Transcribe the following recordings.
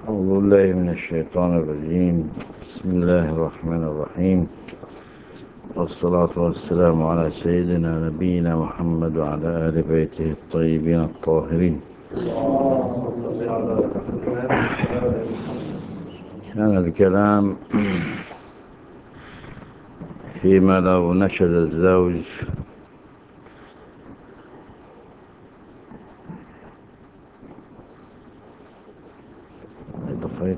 أعوذ بالله من الشيطان الرجيم. بسم الله الرحمن الرحيم، والصلاة والسلام على سيدنا نبينا محمد وعلى آل بيته الطيبين الطاهرين. كان الكلام فيما لو نشد الزوج طفيت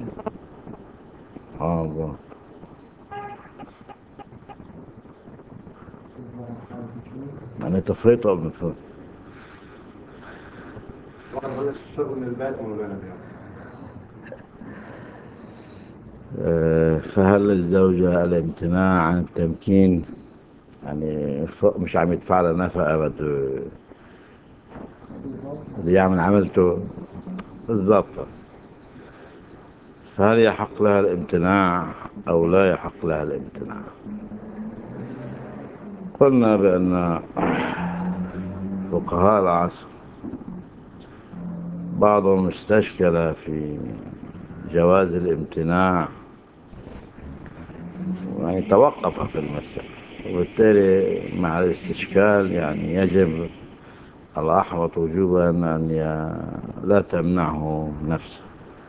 الله. أنا طفيت قبل فوق. فهل الزوجة الامتناع عن التمكين، يعني مش عم يدفع لها نفقة، بده يعمل عملته بالضبط، فهل يحق لها الامتناع أو لا يحق لها الامتناع؟ قلنا بأن فقهاء العصر بعضهم استشكل في جواز الامتناع، يعني توقف في المسألة، وبالتالي مع الاستشكال يعني يجب الأحوط وجوبا أن لا تمنعه نفسه.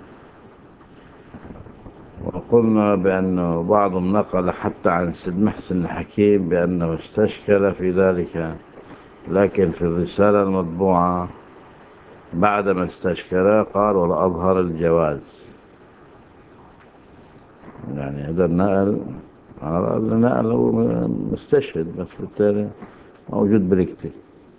وقلنا بأنه بعضهم نقل حتى عن سيد محسن الحكيم بأنه استشكل في ذلك، لكن في الرسالة المطبوعة بعدما استشكل قال والأظهر الجواز. يعني هذا النقل هو مستشهد، بس بالتالي موجود بالكتاب.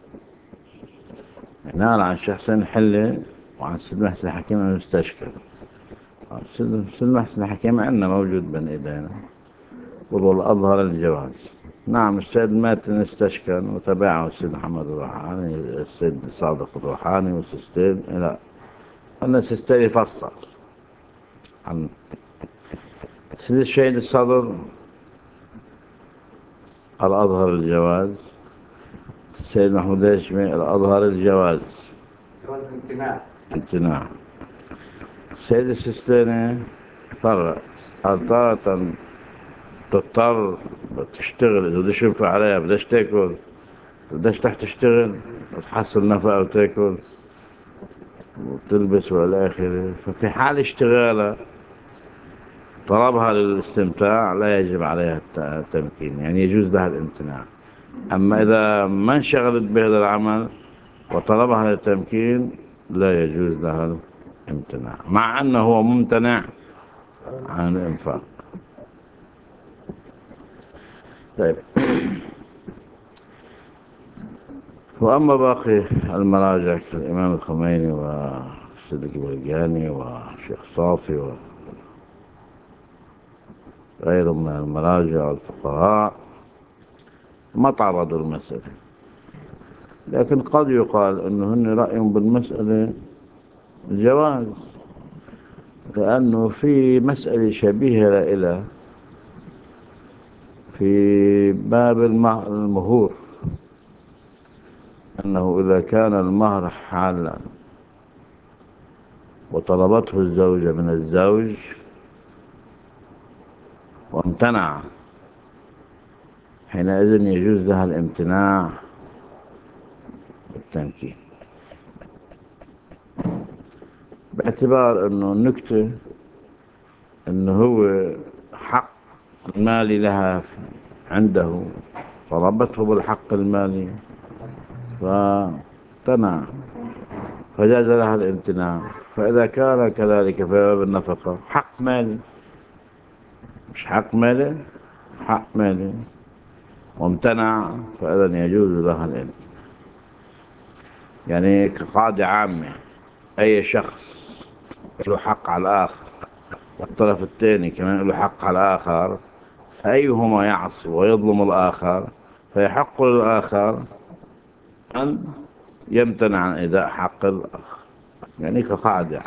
نقل عن شخص حلة وعن سيد محسن الحكيم أنه استشكل. سيد محسن الحكيم عندنا موجود بين إيدينا، والأظهر الجواز. نعم، السيد ماتن استشكل وتبعه السيد محمد الروحاني، السيد صادق الروحاني والسيستين. لا، أن السيستين يفصل عن سيد الشهيد الصدر الأظهر الجواز، السيد محمود هاشمي الأظهر الجواز امتناع. السيد السيستاني فرق، أطارة تضطر تشتغل، إذا بدش ينفع عليها، بدش تاكل، بدش تحت تشتغل وتحصل نفقة وتاكل وتلبس والى آخره، ففي حال اشتغالها طلبها للاستمتاع لا يجب عليها التمكين، يعني يجوز لها الامتناع. أما إذا ما انشغلت بهذا العمل وطلبها للتمكين لا يجوز لها الامتناع، مع أنه هو ممتنع عن الإنفاق. طيب، وأما باقي المراجع كالإمام الخميني والسيد البرجاني والشيخ صافي وغيرهم من المراجع والفقهاء ما تعرضوا المسألة، لكن قد يقال أنه هن رأيهم بالمسألة الجواز، لأنه في مسألة شبيهة إلى في باب المهور، أنه إذا كان المهر حالا وطلبته الزوجة من الزوج وامتنع، حينئذ يجوز لها الامتناع بالتمكين، باعتبار أنه النكتة أنه هو حق مالي لها عنده، طلبته بالحق المالي فامتنع، فجاز لها الامتناع. فإذا كان كذلك في باب النفقة حق مالي، مش حق مالي، حق مالي وامتنع، فإذا يجوز لها الامتناع. يعني كقاعدة عامة، أي شخص له حق على الآخر والطرف الثاني كمان له حق على الآخر، فأيهما يعصي ويظلم الآخر فيحق للآخر أن يمتنع عن إداء حق الآخر، يعني كقاعدة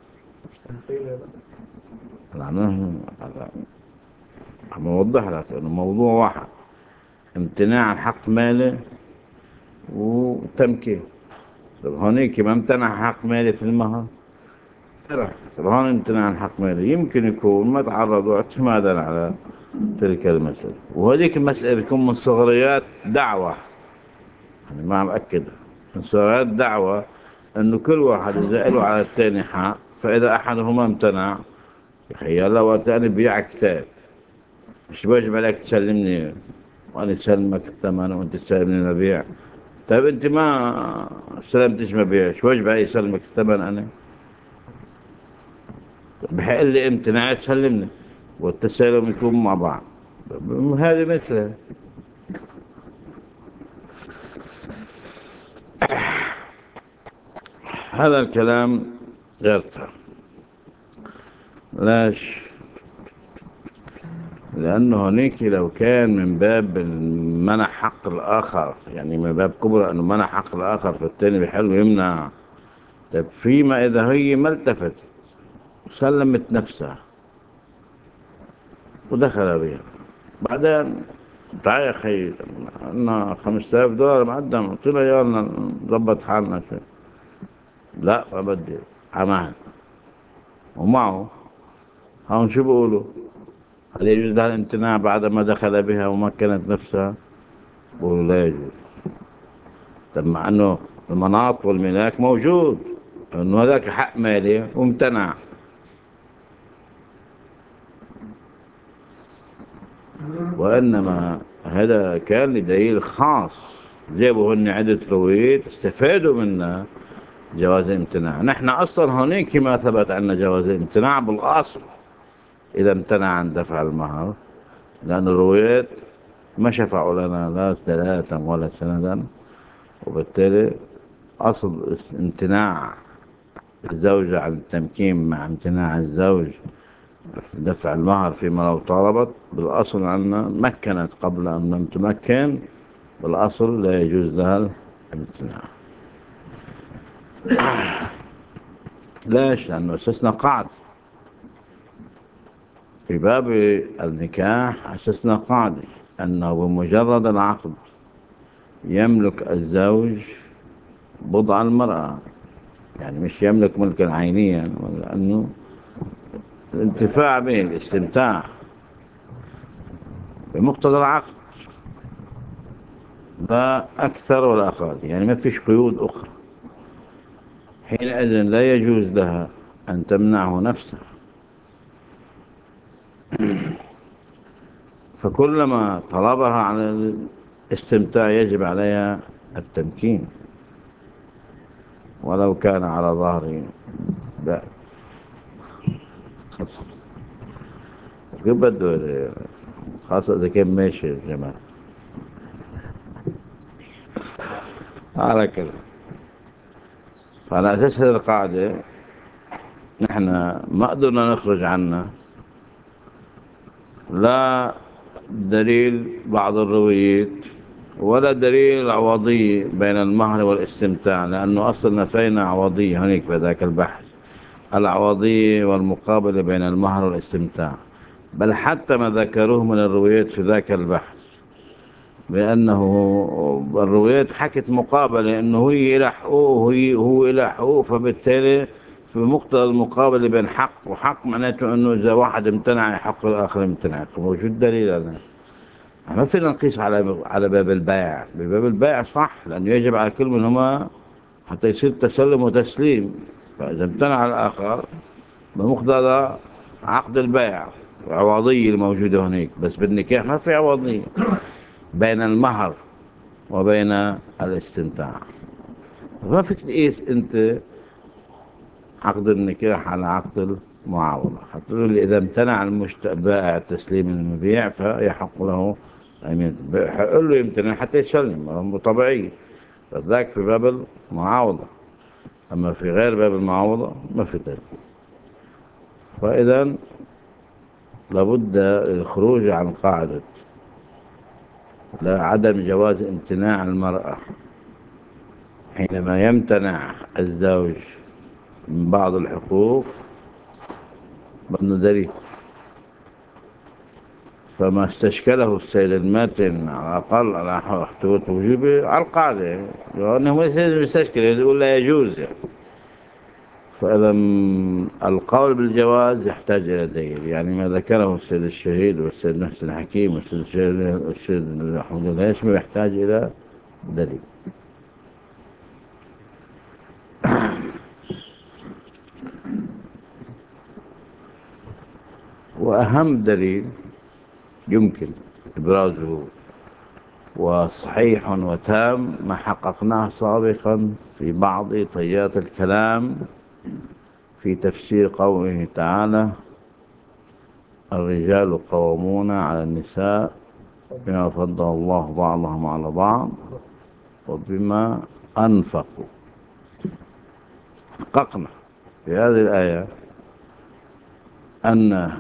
عامة. عم أوضح لك أنه موضوع واحد، امتناع عن حق مالي وتمكين. طب هونيك ما امتنع حق مالي في المهر، طب هون امتناع عن حق مالي يمكن يكون ما تعرضوا اعتمادا على تلك المسألة، وهذيك المسألة تكون من صغريات دعوة. يعني ما عم أكد من صغريات دعوة أنه كل واحد إذا قالوا على الثاني حق، فإذا أحدهما امتنع يلا وقت أنا بيع كتاب مش واجب عليك تسلمني وأنا سلمك الثمن وأنت تسلمني المبيع. طيب أنت ما سلمتش مبيع، شو واجب علي يسلمك الثمن أنا؟ بحق لي امتناع تسلمني والتسلم يكون مع بعض. هذه مثل هذا الكلام غير صح. ليش؟ لأنه هنيك لو كان من باب منع حق الآخر، يعني من باب كبرى أنه منع حق الآخر فالتاني بيحاول يمنع. طيب فيما إذا هي ما التفت سلمت نفسها ودخل بها بعدين، تعال يا أخي عنا $5000 مقدم، قلت له يلا نظبط حالنا شوي. لا ما بدي عمان ومعه. هون شو بيقولوا؟ هل يجوز لها الامتناع بعد ما دخل بها ومكنت نفسها؟ بيقولوا لا يجوز. طب مع انه المناط والملاك موجود، انه هذاك حق مالي وامتنع. وانما هذا كان لدليل خاص، جابوا هن عدة روايات استفادوا منها جواز الامتناع. نحن اصلا هناك ما ثبت عنا جواز الامتناع بالاصل اذا امتنع عن دفع المهر، لان الروايات ما شفعوا لنا لا دلالة ولا سندا، وبالتالي اصل امتناع الزوجة عن التمكين مع امتناع الزوج دفع المهر فيما لو طالبت، بالأصل عنا مكنت قبل أن لم تمكن، بالأصل لا يجوز لها الامتناع. ليش؟ لأنه أسسنا قاعدة في باب النكاح، أسسنا قاعدة أنه بمجرد العقد يملك الزوج بضع المرأة، يعني مش يملك ملكا عينيا، لأنه الانتفاع به الاستمتاع بمقتضى العقد لا أكثر ولا أقل، يعني ما فيش قيود أخرى. حينئذ لا يجوز لها أن تمنعه نفسها، فكلما طلبها على الاستمتاع يجب عليها التمكين ولو كان على ظهر. لا بده، خاصة إذا كان ماشي يا جماعة على كده. فعلى أساس هذه القاعدة نحن ما قدرنا نخرج عنها، لا دليل بعض الروايات ولا دليل عوضية بين المهر والاستمتاع، لأنه أصلا نفينا عوضية هناك في ذاك البحث، العوضية والمقابلة بين المهر والاستمتاع. بل حتى ما ذكروه من الروايات في ذاك البحث بأنه الروايات حكت مقابلة أنه هي إلى حقوق هو إلى حقوق، فبالتالي في مقتضى المقابلة بين حق وحق معناته أنه إذا واحد امتنع يحق الآخر امتنع. موجود دليل على ما فينا نقيس على باب البيع. بباب البيع صح، لأنه يجب على كل منهما حتى يصير تسلم وتسليم. فإذا امتنع الآخر بمقتضى عقد البيع وعوضية الموجودة هناك، بس بالنكاح ما في عوضية بين المهر وبين الاستمتاع. ما فيك تقيس انت عقد النكاح على عقد المعاوضة. هتقول لي إذا امتنع البائع تسليم المبيع فيحق له أن يحق له يمتنع حتى يسلم، طبيعي. فذاك في باب المعاوضة، أما في غير باب المعاوضة ما في ذلك. فإذا لابد الخروج عن قاعدة لا عدم جواز امتناع المرأة حينما يمتنع الزوج من بعض الحقوق بدنا دليل. فما استشكله السيد الماتن على الأقل على احتوى وجوبه على القاعدة، لأنه ما يستشكل يقول لا يجوز يعني. فإذا القول بالجواز يحتاج إلى دليل، يعني ما ذكره السيد الشهيد والسيد محسن حكيم والسيد الشهيد والسيد محمود الهاشمي يحتاج إلى دليل. وأهم دليل يمكن إبرازه وصحيح وتام ما حققناه سابقا في بعض طيات الكلام في تفسير قوله تعالى: الرجال قوامون على النساء بما فضل الله بعضهم على بعض وبما أنفقوا. حققنا في هذه الآية أن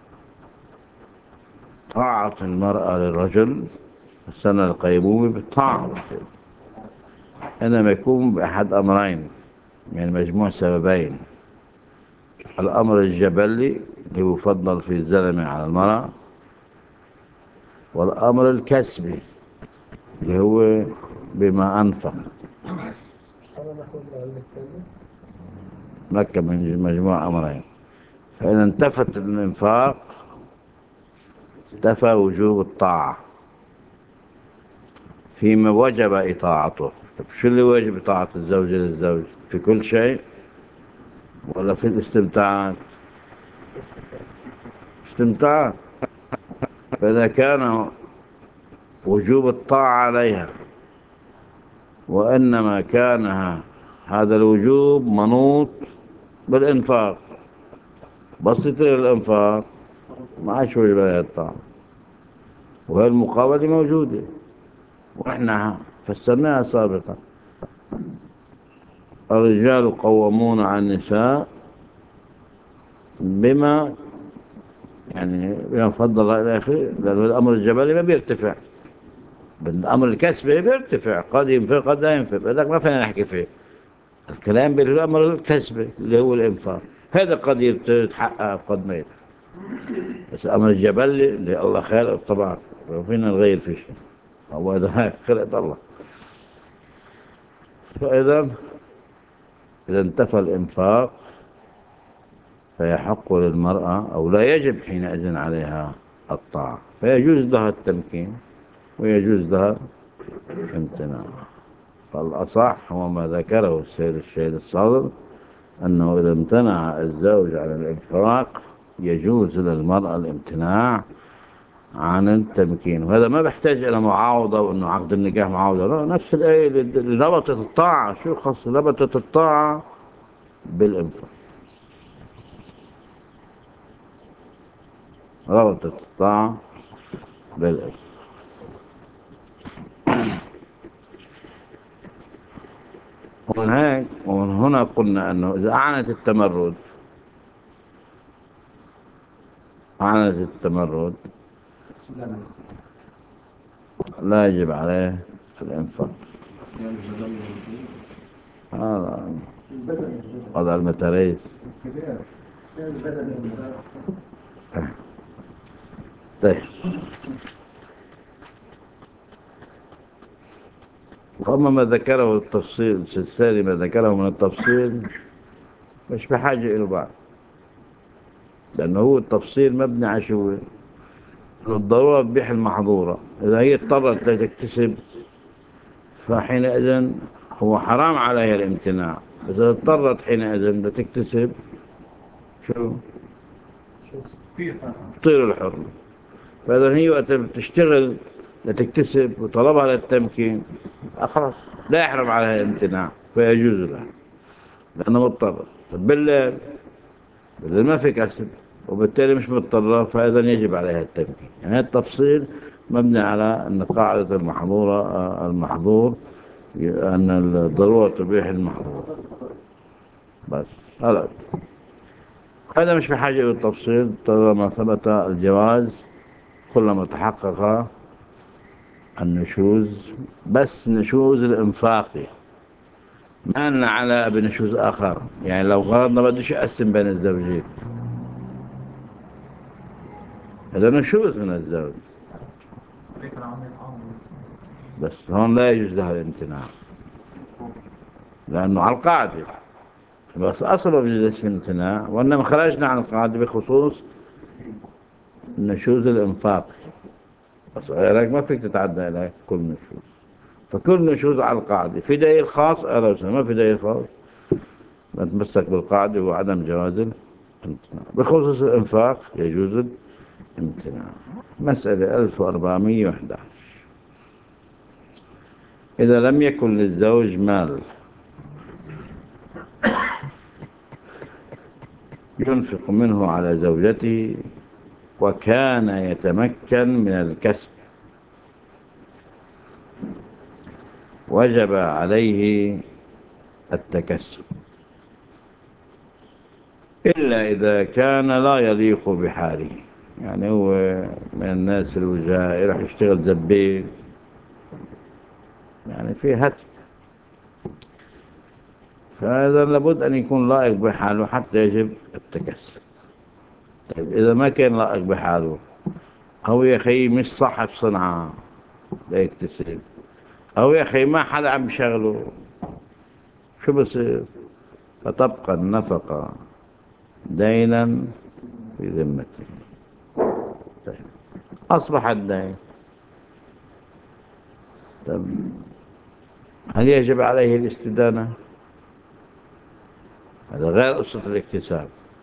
طاعة المرأة للرجل السنة القيمومة بالطاعة، إنما يكون بأحد أمرين، يعني مجموع سببين: الأمر الجبلي اللي يفضل في الزلمة على المرأة، والأمر الكسبي اللي هو بما أنفق. مركب من مجموع أمرين، فإذا انتفت الإنفاق انتفى وجوب الطاعة فيما وجب إطاعته. طب شو اللي واجب طاعة الزوج للزوج؟ في كل شيء ولا في الاستمتاعات؟ استمتاعات. فإذا كان وجوب الطاعة عليها وإنما كان هذا الوجوب منوط بالإنفاق، بس يطير الإنفاق ما عادش وجب عليها الطاعة، وهي المقابلة موجودة وإحنا فسرناها سابقا: الرجال قوامون على النساء بما، يعني بما فضل إلى آخره، لأنه الأمر الجبلي ما بيرتفع، بالأمر الكسبي بيرتفع، قد ينفق قد لا ينفق، لذلك ما فينا نحكي فيه. الكلام بالأمر الكسبي اللي هو الإنفاق، هذا قد يتحقق قد ما يتحقق، بس الأمر الجبلي اللي الله خالق طبعا فينا نغير فيه شيء، هو هذا خلق الله. فإذا انتفى الإنفاق فيحق للمرأة أو لا يجب حينئذ عليها الطاعة، فيجوز لها التمكين ويجوز لها الامتناع. فالأصح هو ما ذكره السيد الشهيد الصادق، أنه إذا امتنع الزوج عن الإنفاق يجوز للمرأة الامتناع عن التمكين، وهذا ما بيحتاج إلى معاوضة وأنه عقد النكاح معاوضة، لا، نفس الآية اللي ربطت الطاعة. شو خاص ربطت الطاعة بالإنفاق؟ ربطت الطاعة بالإنفاق. ومن هنا قلنا أنه إذا أعلنت التمرد لا يجب عليه الإنفاق. هذا المتاريس. طيب، وأما ما ذكره التفصيل الثاني، ما ذكره من التفصيل مش بحاجة إلى بعض، لأنه هو التفصيل مبني على شو؟ الضرورة تبيح المحظورة. إذا هي اضطرت لتكتسب فحينئذ هو حرام عليها الامتناع، إذا اضطرت حينئذ لتكتسب شو؟ طير الحرمة. فإذا هي وقت بتشتغل لتكتسب وطلبها للتمكين خلاص لا يحرم عليها الامتناع، فيجوز لها لأنه مضطر. بالليل ما في كسب وبالتالي مش مضطرة، فإذا يجب عليها التمكين. يعني التفصيل مبني على أن قاعدة المحظور أن الضرورة تبيح المحظور، بس هذا مش بحاجة إلى التفصيل. طالما ثبت الجواز كلما تحقق النشوز، بس نشوز الإنفاقي، ما لنا على بنشوز آخر. يعني لو غرضنا بديش أقسم بين الزوجين، هذا نشوز من الزوج، بس هون لا يجوز لها الامتناع لأنه على القاعدة بس أصله بجلس الامتناع، وإنما خرجنا عن القاعدة بخصوص نشوز الإنفاق. بس غيرك ما فيك تتعدى إلى كل نشوز، فكل نشوز على القاعدة. في دليل خاص أهلا وسهلا، ما في دليل خاص نتمسك بالقاعدة وعدم جواز الامتناع. بخصوص الإنفاق يجوز الامتناع. مسألة 1411. إذا لم يكن للزوج مال ينفق منه على زوجته وكان يتمكن من الكسب، وجب عليه التكسب، إلا إذا كان لا يليق بحاله. يعني هو من الناس الوجهاء يروح يشتغل زبيب، يعني في هتف، فهذا لابد أن يكون لائق بحاله حتى يجب التكسب. طيب إذا ما كان لائق بحاله، أو يا أخي مش صاحب صنعة لا يكتسب، أو يا أخي ما حدا عم يشغله، شو بصير؟ فتبقى النفقة دينا في ذمته. طيب أصبح الدين، طيب هل يجب عليه الاستدانة؟ هذا غير قصة الاكتساب.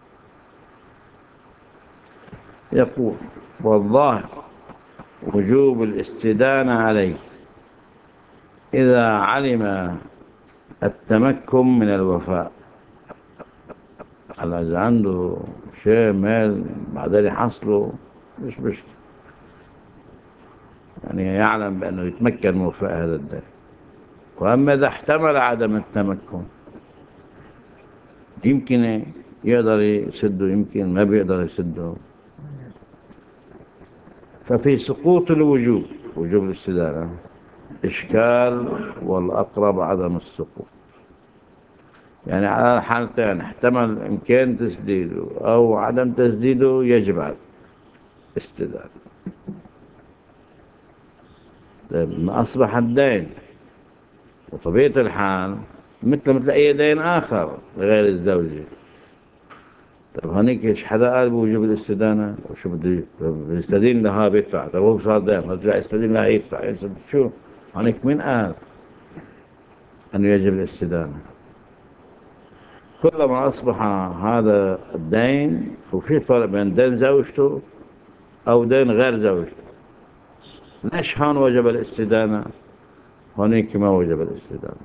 يقول والظاهر وجوب الاستدانة عليه إذا علم التمكن من الوفاء. على إذا عنده شيء مال بعدين يحصله مش مشكلة، يعني يعلم بأنه يتمكن من وفاء هذا الدين. وأما إذا احتمل عدم التمكن، يمكن يقدر يسده، يمكن ما بيقدر يسده، ففي سقوط الوجوب، وجوب الاستدانة، إشكال، والأقرب عدم السقوط. يعني على الحالتين احتمل إمكان تسديده أو عدم تسديده، يجب على الاستدانة. طيب ما أصبح الدين وطبيعة الحال مثل أي دين آخر غير الزوجي. طيب هنيك إيش حدا قال بوجوب الاستدانة؟ وشو بده يستدين لها بيدفع؟ طيب هو صار دين رجع يستدين لها يدفع، يسد شو هنيك؟ مين قال أنه يجب الاستدانة؟ كلما أصبح هذا الدين، وفي فرق بين دين زوجته أو دين غير زوجته. ليش هون وجب الاستدانة، هنيك ما وجب الاستدانة؟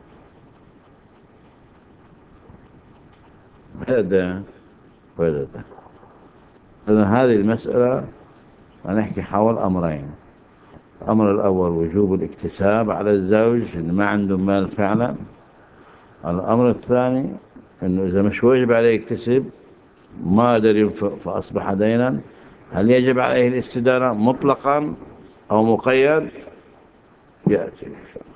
هذا وهذا. إذن هذه المسألة ونحكي حول أمرين. الأمر الأول وجوب الاكتساب على الزوج إن ما عنده مال فعلا. الأمر الثاني إنه إذا مش واجب عليه يكتسب، ما قدر ينفق فأصبح دينا، هل يجب عليه الاستدانة مطلقا أو مقيد؟ يأتي.